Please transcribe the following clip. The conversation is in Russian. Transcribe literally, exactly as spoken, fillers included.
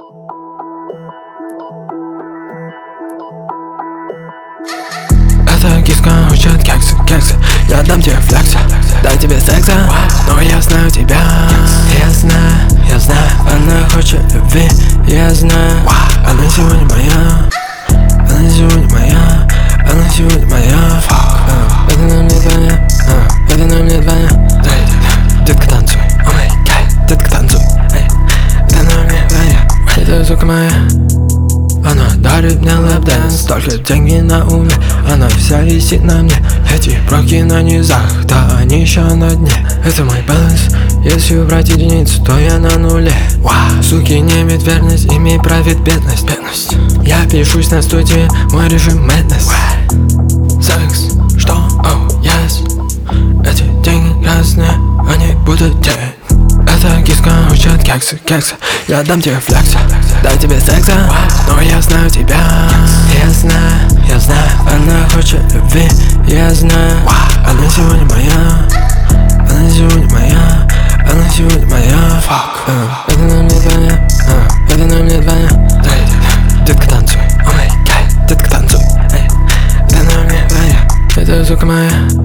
Эта киска учит кексы, кексы. Я дам тебе флекса, дай тебе секса, но я знаю тебя. Я знаю, я знаю, она хочет любви. Я знаю, она сегодня моя. Она сегодня моя, она сегодня моя. Это на мне твоя, это на мне твоя. Детка, танцуй, о май гад, детка, танцуй. Это на мне твоя, это сука моя. Она дарит мне лэп-дэнс, только деньги на уме. Она вся висит на мне, эти броки на низах, да они еще на дне. Это мой баланс, если убрать единицу, то я на нуле. Вау. Суки не имеют верность, ими правит бедность, бедность. Я пишусь на студии, мой режим madness. Секс, что? Oh, yes. Эти деньги красные, они будут делать. Эта киска учит кексы, кексы. Я дам тебе флекса, дай тебе секса, но я знаю тебя. Я знаю, я знаю, она хочет любви. Я знаю, она сегодня моя. Она сегодня моя, она сегодня моя. Это на мне твоя, это на мне твоя. Детка, танцуй, о май гад, детка, танцуй. Это на мне твоя, это сука моя.